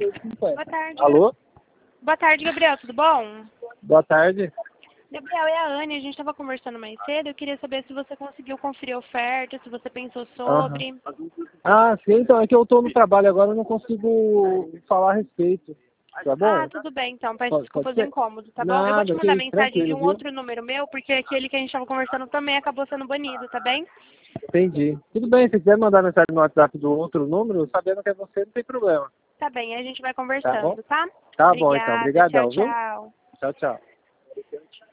Boa tarde. Alô? Boa tarde, Gabriel, tudo bom? Boa tarde. Gabriel, é a Anne, a gente estava conversando mais cedo, eu queria saber se você conseguiu conferir a oferta, se você pensou sobre. Ah, sim, então é que eu tô no trabalho agora, eu não consigo falar a respeito. Tá bom? Ah, tudo bem então, peço Pode desculpas do ser? incômodo, tá bom? Eu vou te Nada, mandar ok, mensagem de tranquilo, um viu? outro número meu, porque aquele que a gente estava conversando também acabou sendo banido, tá bem? Entendi. Tudo bem, se quiser mandar mensagem no WhatsApp do outro número, sabendo que é você, não tem problema. Tá bem, a gente vai Tá bom? conversando, tá? Tá bom, então. Obrigada, tchau, Obrigadão, viu? tchau. Tchau, tchau.